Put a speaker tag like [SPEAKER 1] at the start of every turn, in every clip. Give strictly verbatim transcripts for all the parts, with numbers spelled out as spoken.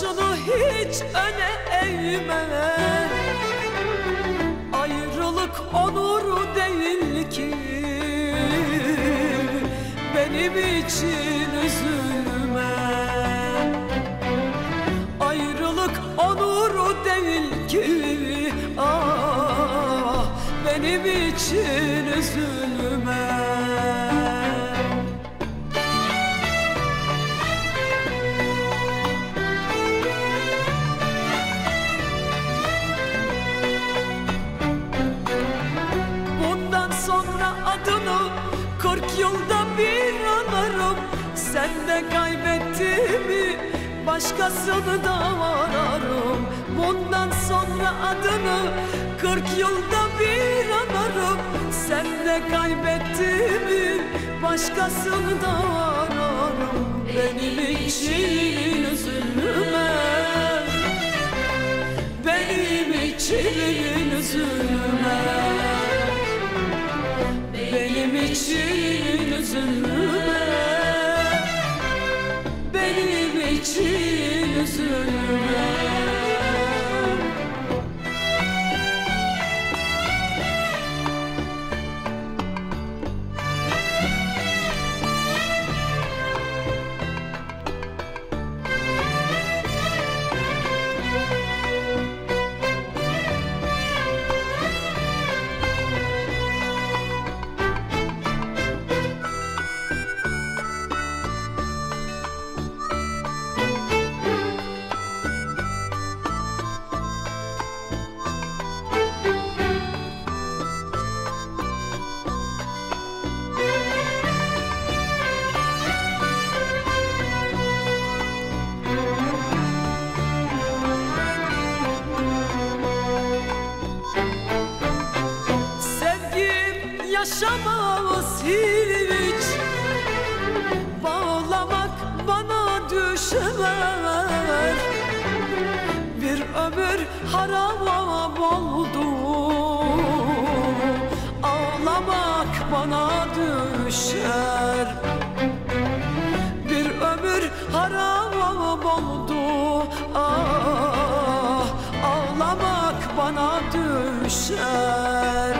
[SPEAKER 1] başını hiç öne eğme. Ayrılık onuru değil ki, benim için üzülme. Ayrılık onuru değil ki, ah, benim için üzülme. Adını kırk yılda bir anarım. Sen de kaybettiğimi başkasını da ararım. Bundan sonra adını kırk yılda bir anarım. Sen de kaybettiğimi başkasını da ararım. Benim için üzülme, benim için üzülme. Benim için üzülme, benim için üzülme. Yaşamaz hiç, bağlamak bana düşer. Bir ömür haram oldu, ağlamak bana düşer. Bir ömür haram oldu, ah, ağlamak bana düşer.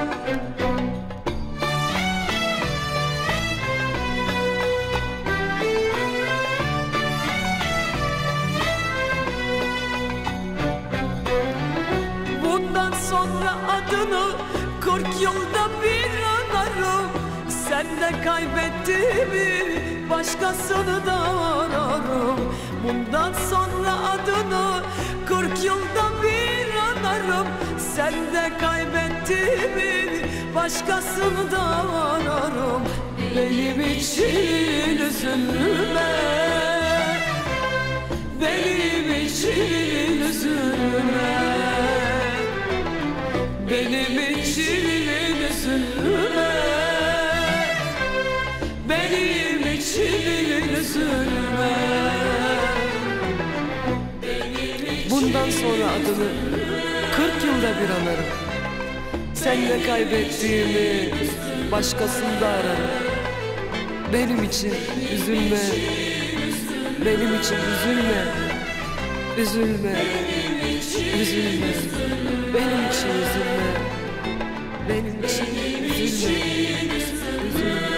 [SPEAKER 1] Sonra adını kırk yılda bir anarım. Sen de kaybettiğimi başkasını da ararım. Bundan sonra adını kırk yılda bir anarım. Sen de kaybettiğimi başkasını da ararım. Benim için üzülme, benim için üzülme. Benim için üzülme, benim için üzülme.
[SPEAKER 2] Bundan sonra adını kırk yılda bir anarım. Sen de kaybettiğimi başkasında ararım. Benim için üzülme, benim için üzülme. Üzülme, üzülme. Benim için üzülme, benim için üzülme, üzülme.